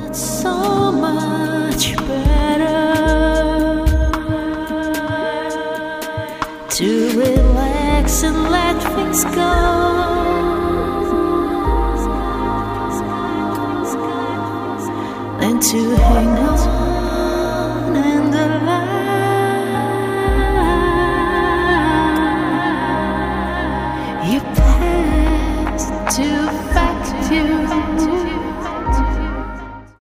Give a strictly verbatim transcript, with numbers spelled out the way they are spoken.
so much better to relax and let things go than to hang on and the light